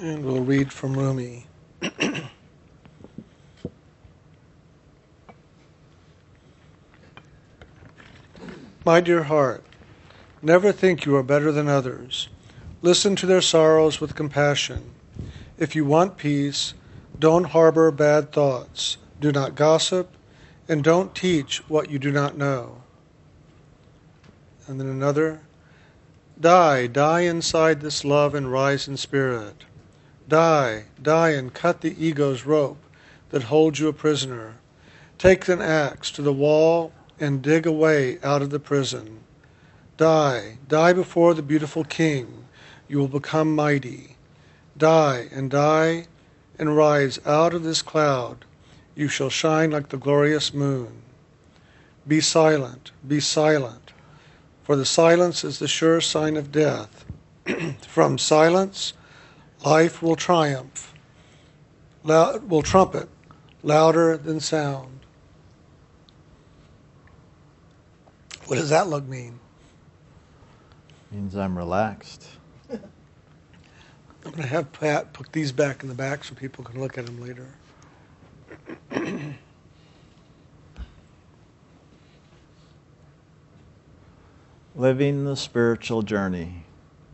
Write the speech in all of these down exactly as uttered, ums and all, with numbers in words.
And we'll read from Rumi. My dear heart, never think you are better than others. Listen to their sorrows with compassion. If you want peace, don't harbor bad thoughts. Do not gossip, and don't teach what you do not know. And then another, die, die inside this love and rise in spirit. Die, die and cut the ego's rope that holds you a prisoner. Take an axe to the wall and dig a way out of the prison. Die, die before the beautiful king. You will become mighty. Die and die and rise out of this cloud. You shall shine like the glorious moon. Be silent, be silent, for the silence is the sure sign of death. From silence, life will triumph, loud, will trumpet louder than sound. What does that look mean? Means I'm relaxed. I'm going to have Pat put these back in the back so people can look at them later. Living the spiritual journey.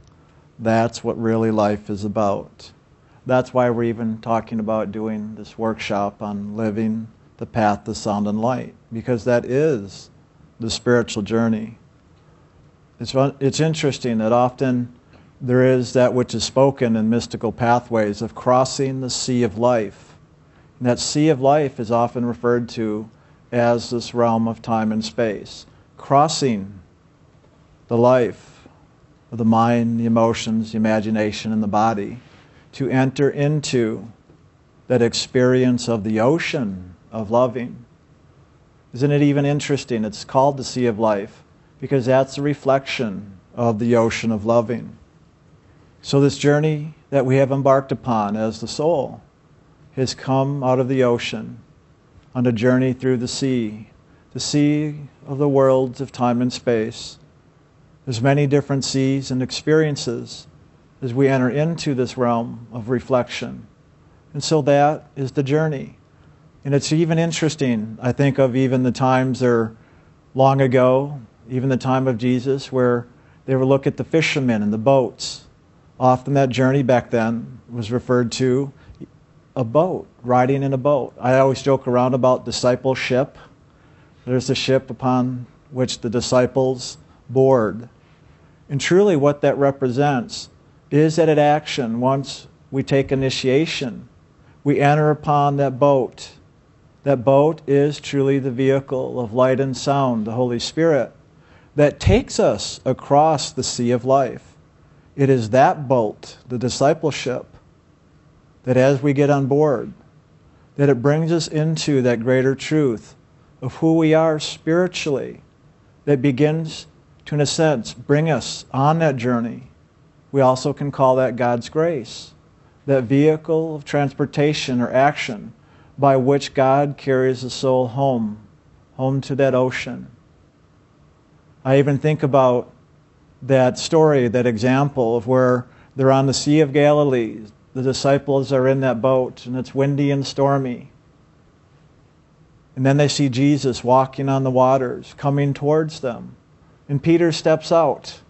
That's what really life is about. That's why we're even talking about doing this workshop on living the path to sound and light, because that is the spiritual journey. It's, it's interesting that often there is that which is spoken in mystical pathways of crossing the sea of life. And that sea of life is often referred to as this realm of time and space. Crossing the life of the mind, the emotions, the imagination, and the body to enter into that experience of the ocean of loving. Isn't it even interesting? It's called the Sea of Life because that's a reflection of the ocean of loving. So this journey that we have embarked upon as the soul has come out of the ocean on a journey through the sea, the sea of the worlds of time and space. There's many different seas and experiences as we enter into this realm of reflection. And so that is the journey. And it's even interesting, I think of even the times there long ago, even the time of Jesus, where they would look at the fishermen and the boats. Often that journey back then was referred to a boat, riding in a boat. I always joke around about discipleship. There's the ship upon which the disciples board. And truly what that represents is that at action, once we take initiation, we enter upon that boat. That boat is truly the vehicle of light and sound, the Holy Spirit, that takes us across the sea of life. It is that boat, the discipleship, that as we get on board, that it brings us into that greater truth of who we are spiritually, that begins to, in a sense, bring us on that journey. We also can call that God's grace, that vehicle of transportation or action by which God carries the soul home, home to that ocean. I even think about that story, that example of where they're on the Sea of Galilee. The disciples are in that boat and it's windy and stormy. And then they see Jesus walking on the waters, coming towards them. And Peter steps out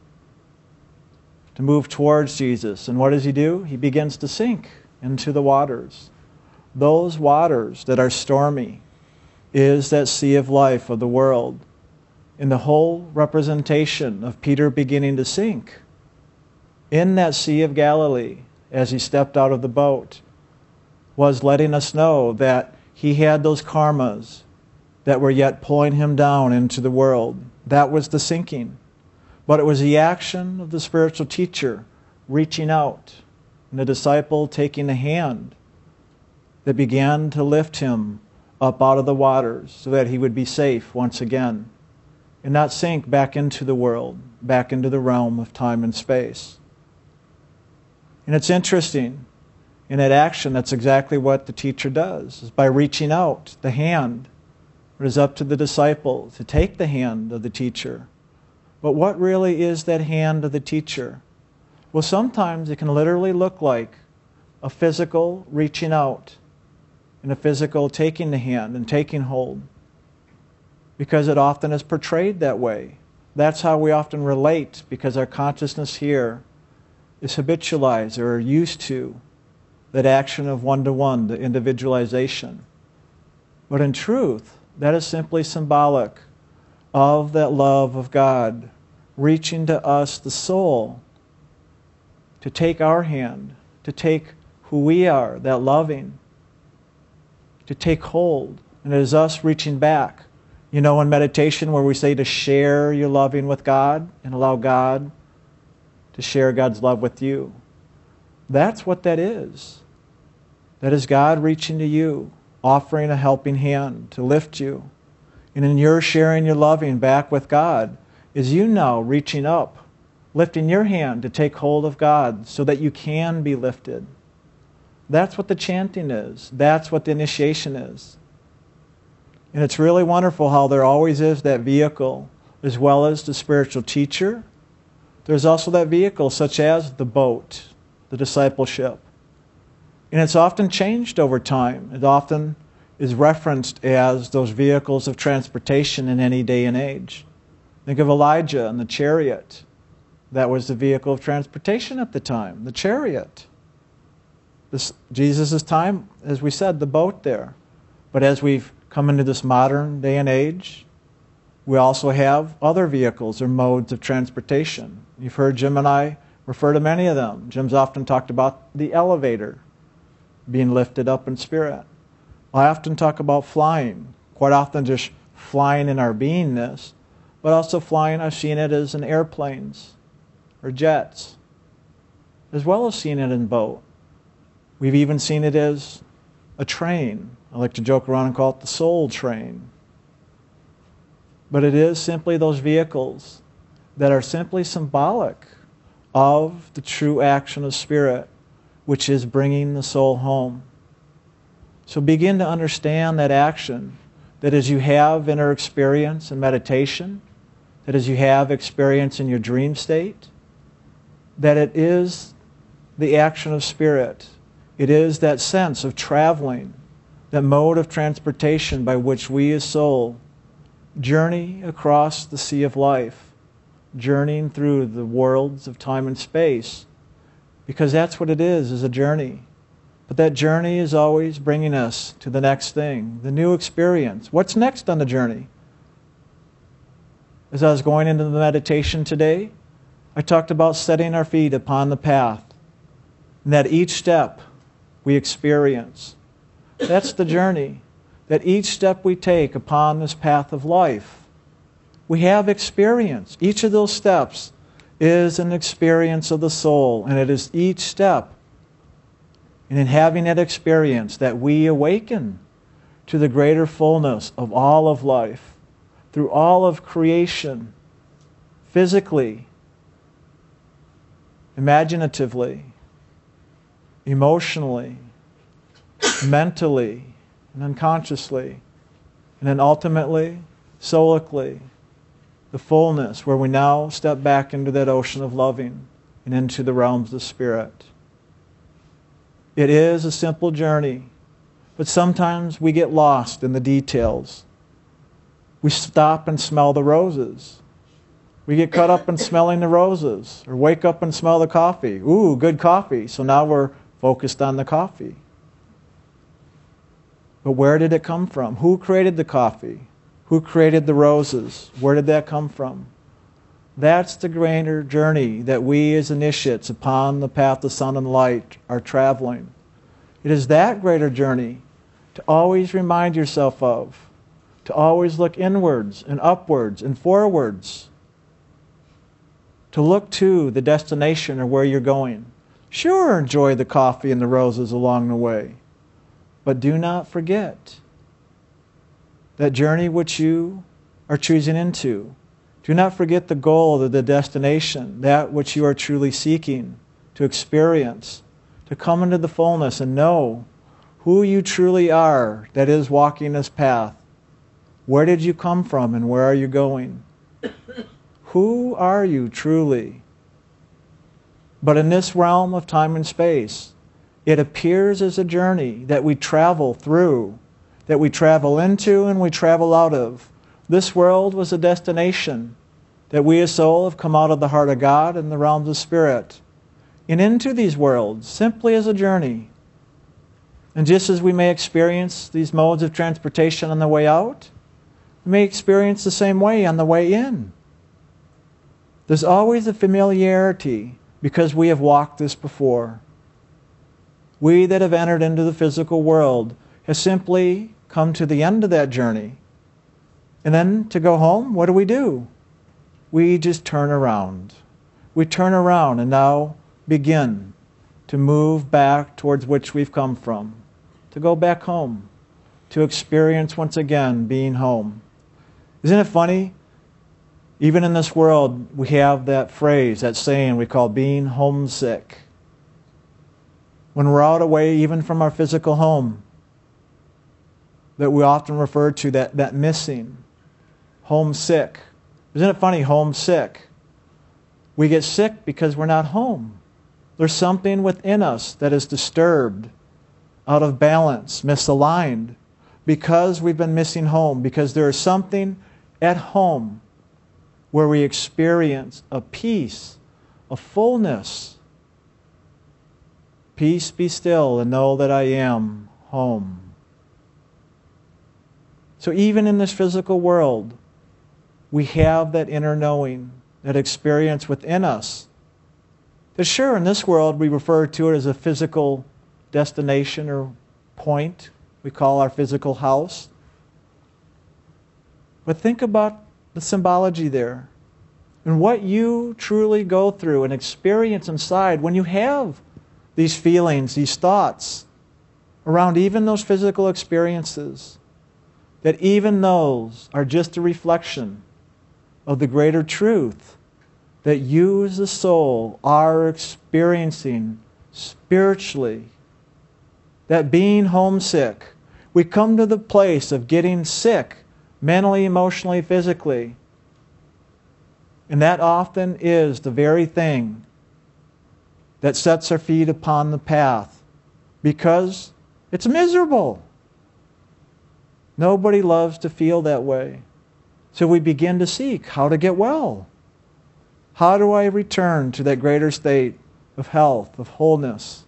to move towards Jesus. And what does he do? He begins to sink into the waters. Those waters that are stormy is that sea of life of the world. And the whole representation of Peter beginning to sink in that Sea of Galilee as he stepped out of the boat was letting us know that he had those karmas that were yet pulling him down into the world. That was the sinking. But it was the action of the spiritual teacher reaching out and the disciple taking a hand that began to lift him up out of the waters so that he would be safe once again and not sink back into the world, back into the realm of time and space. And it's interesting, in that action, that's exactly what the teacher does, is by reaching out the hand. It is up to the disciple to take the hand of the teacher. But what really is that hand of the teacher? Well, sometimes it can literally look like a physical reaching out and a physical taking the hand and taking hold, because it often is portrayed that way. That's how we often relate, because our consciousness here is habitualized or used to that action of one-to-one, the individualization. But in truth, that is simply symbolic of that love of God reaching to us, the soul, to take our hand, to take who we are, that loving, to take hold. And it is us reaching back. You know, in meditation where we say to share your loving with God and allow God to share God's love with you. That's what that is. That is God reaching to you, offering a helping hand to lift you. And in your sharing your loving back with God, is you now reaching up, lifting your hand to take hold of God so that you can be lifted. That's what the chanting is. That's what the initiation is. And it's really wonderful how there always is that vehicle, as well as the spiritual teacher. There's also that vehicle such as the boat, the discipleship. And it's often changed over time. It often is referenced as those vehicles of transportation in any day and age. Think of Elijah and the chariot. That was the vehicle of transportation at the time, the chariot. This, Jesus' time, as we said, the boat there. But as we've come into this modern day and age, we also have other vehicles or modes of transportation. You've heard Jim and I refer to many of them. Jim's often talked about the elevator, being lifted up in spirit. I often talk about flying, quite often just flying in our beingness, but also flying, I've seen it as in airplanes or jets, as well as seeing it in boat. We've even seen it as a train. I like to joke around and call it the soul train. But it is simply those vehicles that are simply symbolic of the true action of spirit, which is bringing the soul home. So begin to understand that action, that as you have inner experience in meditation, that as you have experience in your dream state, that it is the action of spirit. It is that sense of traveling, that mode of transportation by which we as soul journey across the sea of life, journeying through the worlds of time and space, because that's what it is, is a journey. But that journey is always bringing us to the next thing, the new experience. What's next on the journey? As I was going into the meditation today, I talked about setting our feet upon the path, and that each step we experience. That's the journey. That each step we take upon this path of life, we have experience. Each of those steps is an experience of the soul, and it is each step, and in having that experience, that we awaken to the greater fullness of all of life, through all of creation, physically, imaginatively, emotionally, mentally, and unconsciously, and then ultimately, soulically, the fullness where we now step back into that ocean of loving and into the realms of spirit. It is a simple journey, but sometimes we get lost in the details. We stop and smell the roses. We get caught up in smelling the roses, or wake up and smell the coffee. Ooh, good coffee. So now we're focused on the coffee. But where did it come from? Who created the coffee? Who created the roses? Where did that come from? That's the greater journey that we as initiates upon the path of sun and light are traveling. It is that greater journey to always remind yourself of, to always look inwards and upwards and forwards, to look to the destination or where you're going. Sure, enjoy the coffee and the roses along the way, but do not forget that journey which you are choosing into. Do not forget the goal or the destination, that which you are truly seeking to experience, to come into the fullness and know who you truly are that is walking this path. Where did you come from and where are you going? Who are you truly? But in this realm of time and space, It appears as a journey that we travel through, that we travel into and we travel out of. This world was a destination that we as soul have come out of the heart of God and the realms of spirit and into these worlds simply as a journey. And just as we may experience these modes of transportation on the way out, we may experience the same way on the way in. There's always a familiarity because we have walked this before. We that have entered into the physical world have simply come to the end of that journey. And then to go home, what do we do? We just turn around. We turn around and now begin to move back towards which we've come from, to go back home, to experience once again being home. Isn't it funny? Even in this world, we have that phrase, that saying we call being homesick. When we're out away even from our physical home, that we often refer to that, that missing, homesick. Isn't it funny, homesick? We get sick because we're not home. There's something within us that is disturbed, out of balance, misaligned, because we've been missing home, because there is something at home where we experience a peace, a fullness. Peace, be still, and know that I am home. So even in this physical world, we have that inner knowing, that experience within us. That sure, in this world, we refer to it as a physical destination or point. We call our physical house. But think about the symbology there. And what you truly go through and experience inside when you have these feelings, these thoughts, around even those physical experiences. That even those are just a reflection of the greater truth that you as a soul are experiencing spiritually. That being homesick, we come to the place of getting sick mentally, emotionally, physically. And that often is the very thing that sets our feet upon the path because it's miserable. Nobody loves to feel that way. So we begin to seek how to get well. How do I return to that greater state of health, of wholeness,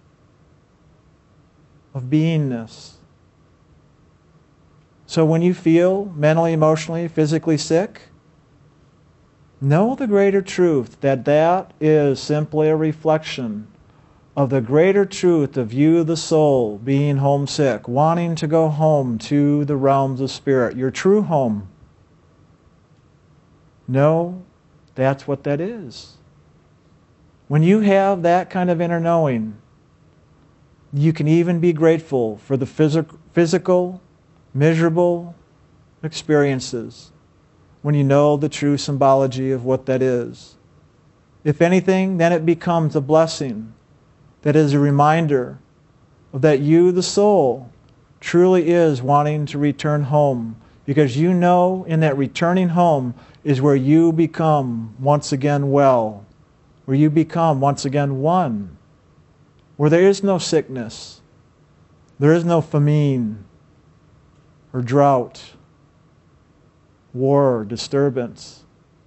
of beingness? So when you feel mentally, emotionally, physically sick, know the greater truth that that is simply a reflection of the greater truth of you, the soul, being homesick, wanting to go home to the realms of spirit, your true home. No, that's what that is. When you have that kind of inner knowing, you can even be grateful for the phys- physical, miserable experiences when you know the true symbology of what that is. If anything, then it becomes a blessing that is a reminder of that you, the soul, truly is wanting to return home, because you know in that returning home is where you become once again well, where you become once again one, where there is no sickness, there is no famine or drought, war, disturbance.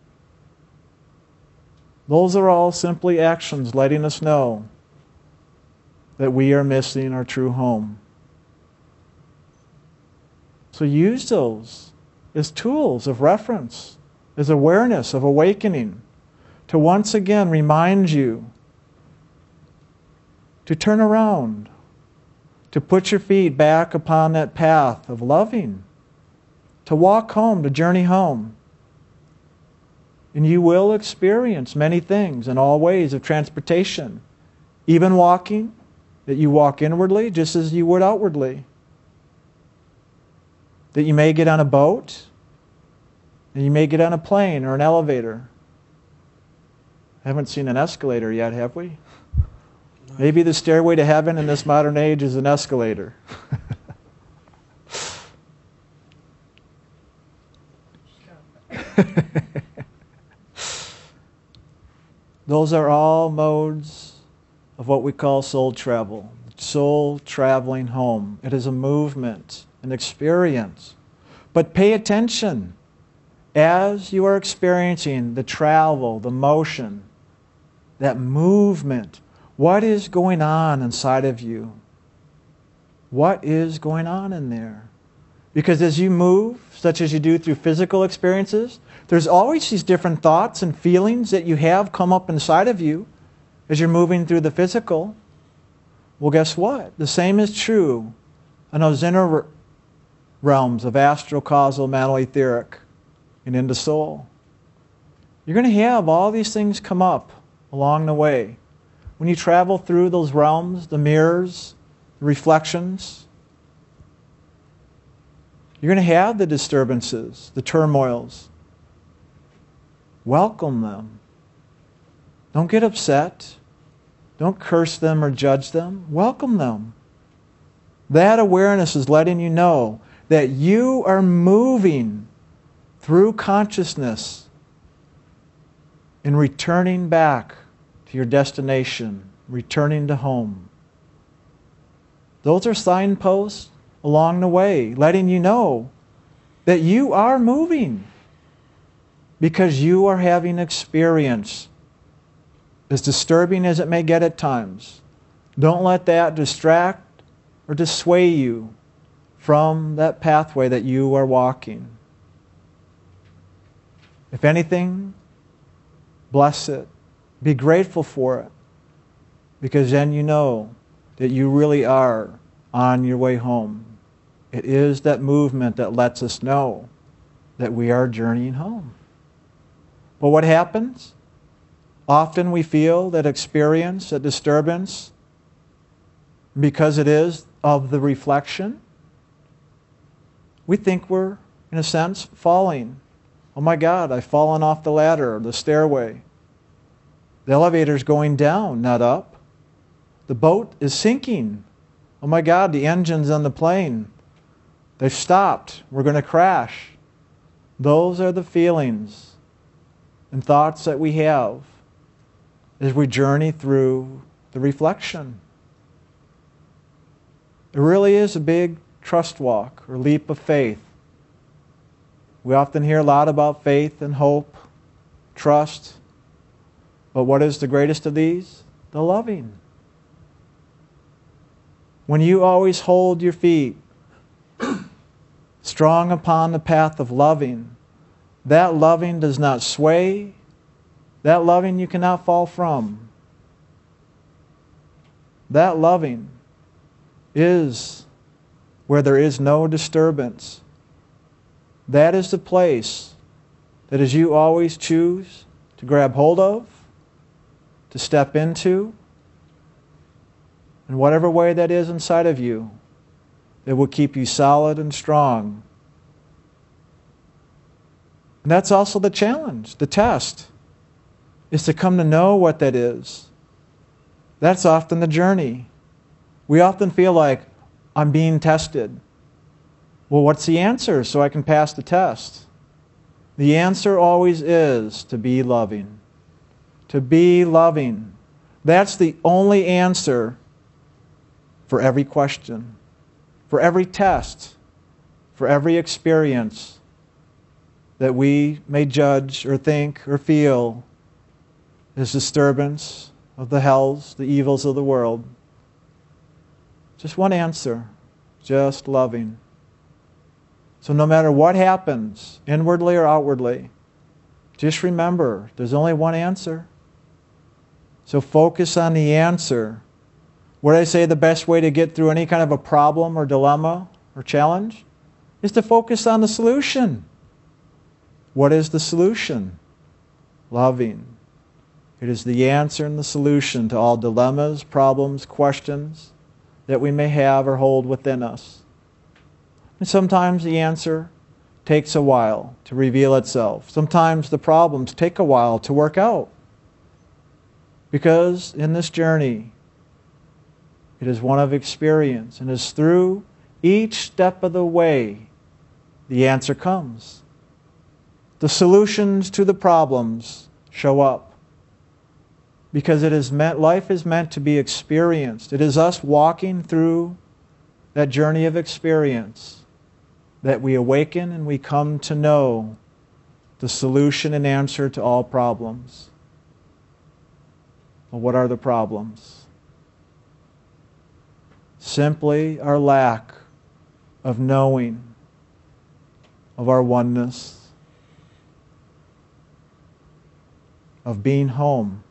Those are all simply actions letting us know that we are missing our true home. So use those as tools of reference, as awareness of awakening, to once again remind you to turn around, to put your feet back upon that path of loving, to walk home, to journey home. And you will experience many things in all ways of transportation, even walking, that you walk inwardly just as you would outwardly. That you may get on a boat, and you may get on a plane or an elevator. Haven't seen an escalator yet, have we? Maybe the stairway to heaven in this modern age is an escalator. Those are all modes of what we call soul travel. Soul traveling home. It is a movement, an experience. But pay attention as you are experiencing the travel, the motion, that movement. What is going on inside of you? What is going on in there? Because as you move, such as you do through physical experiences, there's always these different thoughts and feelings that you have come up inside of you as you're moving through the physical. Well, guess what? The same is true in those inner realms of astral, causal, mental, etheric, and into soul. You're going to have all these things come up along the way. When you travel through those realms, the mirrors, the reflections, you're going to have the disturbances, the turmoils. Welcome them. Don't get upset. Don't curse them or judge them. Welcome them. That awareness is letting you know that you are moving through consciousness and returning back to your destination, returning to home. Those are signposts along the way, letting you know that you are moving because you are having experience, as disturbing as it may get at times. Don't let that distract or dissuade you from that pathway that you are walking. If anything, bless it. Be grateful for it, because then you know that you really are on your way home. It is that movement that lets us know that we are journeying home. But what happens? Often we feel that experience, that disturbance, because it is of the reflection, we think we're, in a sense, falling. Oh my God, I've fallen off the ladder or the stairway. The elevator's going down, not up. The boat is sinking. Oh my God, the engine's on the plane. They've stopped. We're going to crash. Those are the feelings and thoughts that we have as we journey through the reflection. It really is a big trust walk or leap of faith. We often hear a lot about faith and hope, trust. But what is the greatest of these? The loving. When you always hold your feet strong upon the path of loving, that loving does not sway. That loving you cannot fall from. That loving is where there is no disturbance. That is the place that as you always choose to grab hold of, to step into, in whatever way that is inside of you, that will keep you solid and strong. And that's also the challenge, the test, is to come to know what that is. That's often the journey. We often feel like, I'm being tested. Well, what's the answer so I can pass the test? The answer always is to be loving. To be loving. That's the only answer for every question, for every test, for every experience that we may judge or think or feel as disturbance of the hells, the evils of the world. Just one answer, just loving. So no matter what happens, inwardly or outwardly, just remember, there's only one answer. So focus on the answer. What I say the best way to get through any kind of a problem or dilemma or challenge is to focus on the solution. What is the solution? Loving. It is the answer and the solution to all dilemmas, problems, questions that we may have or hold within us. And sometimes the answer takes a while to reveal itself. Sometimes the problems take a while to work out. Because in this journey, it is one of experience, and it's through each step of the way the answer comes. The solutions to the problems show up. Because it is meant, life is meant to be experienced. It is us walking through that journey of experience that we awaken and we come to know the solution and answer to all problems. Well, what are the problems? Simply our lack of knowing of our oneness, of being home.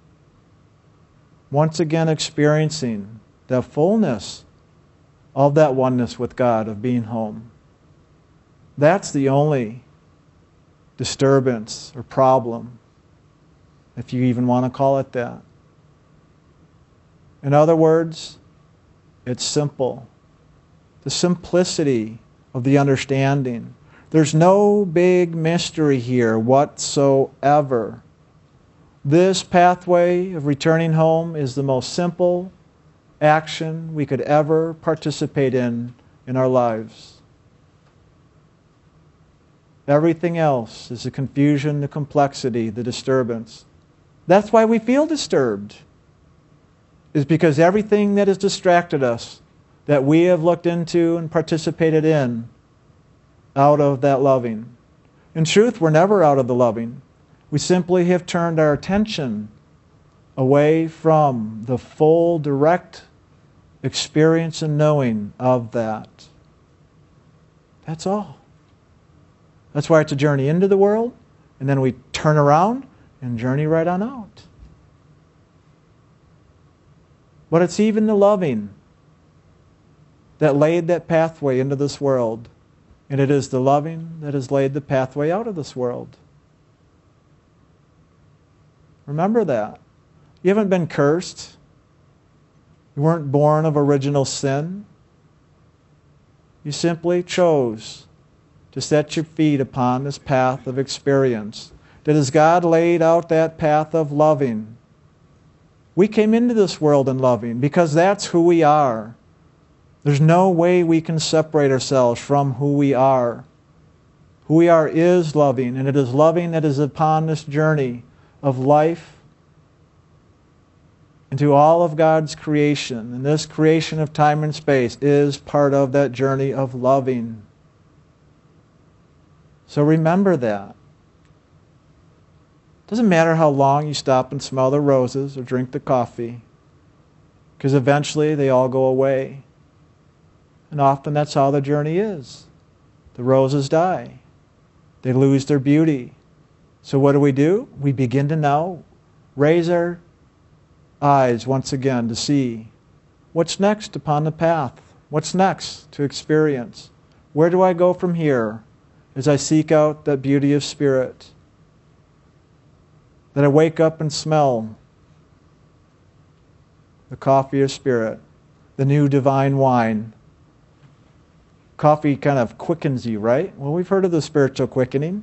Once again experiencing the fullness of that oneness with God, of being home. That's the only disturbance or problem, if you even want to call it that. In other words, it's simple. The simplicity of the understanding. There's no big mystery here whatsoever. This pathway of returning home is the most simple action we could ever participate in in our lives. Everything else is the confusion, the complexity, the disturbance. That's why we feel disturbed. Is because everything that has distracted us, that we have looked into and participated in, out of that loving. In truth, we're never out of the loving. We simply have turned our attention away from the full, direct experience and knowing of that. That's all. That's why it's a journey into the world, and then we turn around and journey right on out. But it's even the loving that laid that pathway into this world, and it is the loving that has laid the pathway out of this world. Remember that. You haven't been cursed. You weren't born of original sin. You simply chose to set your feet upon this path of experience. That as God laid out that path of loving, we came into this world in loving because that's who we are. There's no way we can separate ourselves from who we are. Who we are is loving, and it is loving that is upon this journey of life into all of God's creation. And this creation of time and space is part of that journey of loving. So remember that. Doesn't matter how long you stop and smell the roses or drink the coffee, because eventually they all go away. And often that's how the journey is. The roses die. They lose their beauty. So what do we do? We begin to now raise our eyes once again to see what's next upon the path. What's next to experience? Where do I go from here as I seek out that beauty of spirit? That I wake up and smell the coffee of spirit, the new divine wine. Coffee kind of quickens you, right? Well, we've heard of the spiritual quickening.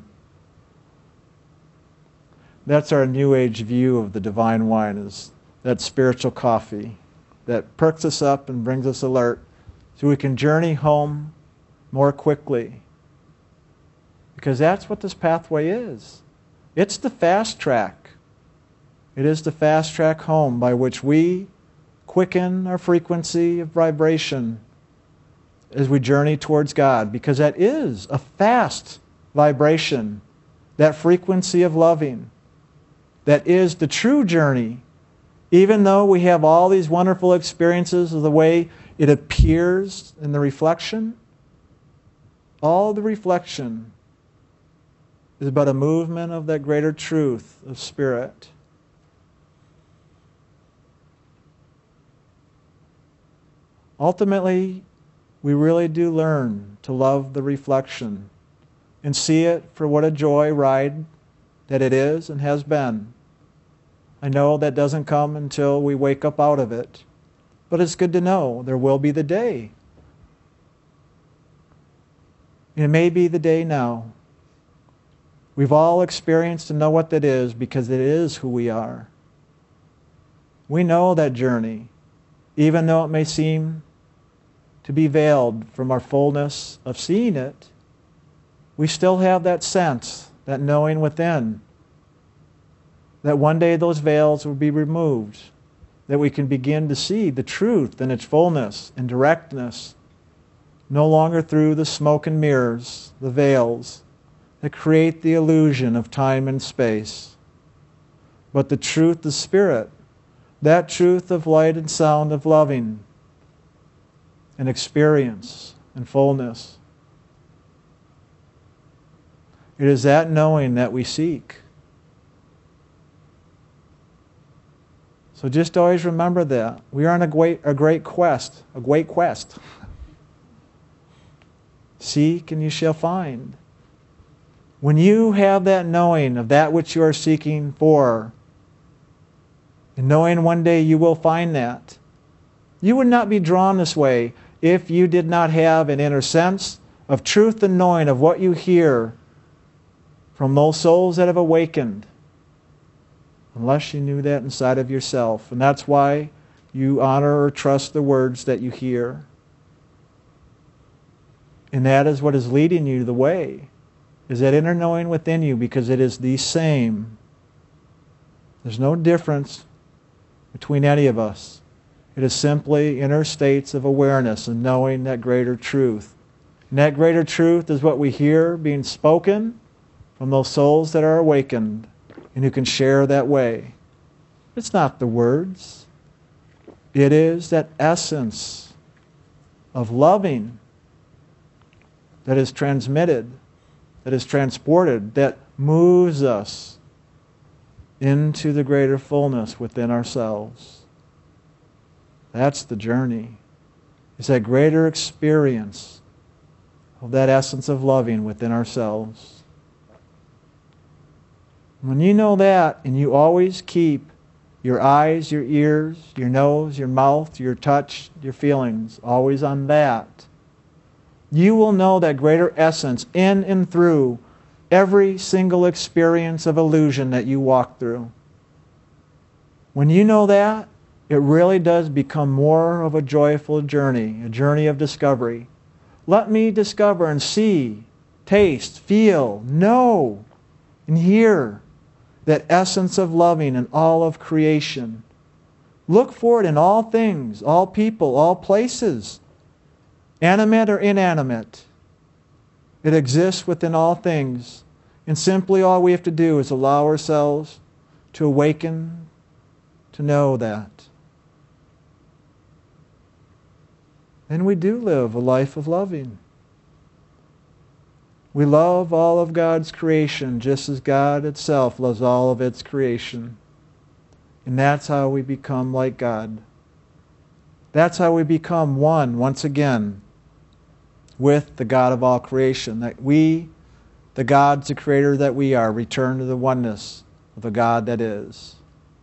That's our New Age view of the divine wine, is that spiritual coffee that perks us up and brings us alert so we can journey home more quickly. Because that's what this pathway is. It's the fast track. It is the fast track home by which we quicken our frequency of vibration as we journey towards God, because that is a fast vibration, that frequency of loving. That is the true journey. Even though we have all these wonderful experiences of the way it appears in the reflection, all the reflection is but a movement of that greater truth of spirit. Ultimately, we really do learn to love the reflection and see it for what a joy ride that it is and has been. I know that doesn't come until we wake up out of it, but it's good to know there will be the day. It may be the day now. We've all experienced and know what that is because it is who we are. We know that journey, even though it may seem to be veiled from our fullness of seeing it. We still have that sense, that knowing within, that one day those veils will be removed, that we can begin to see the truth in its fullness and directness, no longer through the smoke and mirrors, the veils that create the illusion of time and space, but the truth, the Spirit, that truth of light and sound of loving and experience and fullness. It is that knowing that we seek. So just always remember that. We are on a great, a great quest, a great quest. Seek and you shall find. When you have that knowing of that which you are seeking for, and knowing one day you will find that, you would not be drawn this way if you did not have an inner sense of truth and knowing of what you hear from those souls that have awakened, unless you knew that inside of yourself. And that's why you honor or trust the words that you hear. And that is what is leading you the way, is that inner knowing within you, because it is the same. There's no difference between any of us. It is simply inner states of awareness and knowing that greater truth. And that greater truth is what we hear being spoken from those souls that are awakened and who can share that way. It's not the words. It is that essence of loving that is transmitted, that is transported, that moves us into the greater fullness within ourselves. That's the journey. It's that greater experience of that essence of loving within ourselves. When you know that, and you always keep your eyes, your ears, your nose, your mouth, your touch, your feelings always on that, you will know that greater essence in and through every single experience of illusion that you walk through. When you know that, it really does become more of a joyful journey, a journey of discovery. Let me discover and see, taste, feel, know, and hear that essence of loving in all of creation. Look for it in all things, all people, all places, animate or inanimate. It exists within all things. And simply all we have to do is allow ourselves to awaken to know that. And we do live a life of loving. We love all of God's creation just as God itself loves all of its creation. And that's how we become like God. That's how we become one, once again, with the God of all creation. That we, the God's the creator that we are, return to the oneness of the God that is.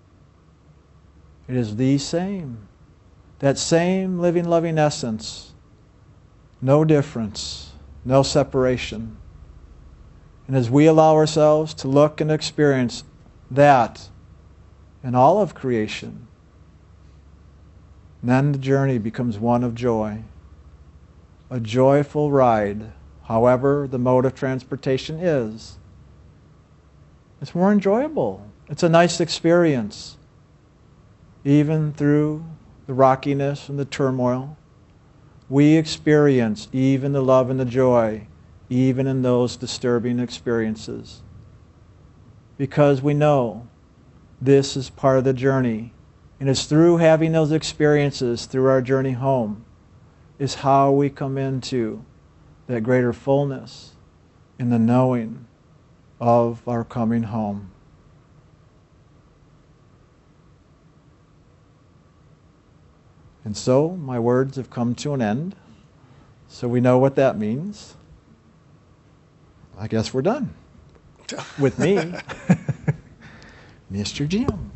It is the same. That same living, loving essence. No difference. No separation. And as we allow ourselves to look and experience that in all of creation, then the journey becomes one of joy. A joyful ride, however the mode of transportation is. It's more enjoyable. It's a nice experience. Even through the rockiness and the turmoil, we experience even the love and the joy, even in those disturbing experiences. Because we know this is part of the journey. And it's through having those experiences through our journey home is how we come into that greater fullness in the knowing of our coming home. And so my words have come to an end. So we know what that means. I guess we're done. With me, Mister Jim.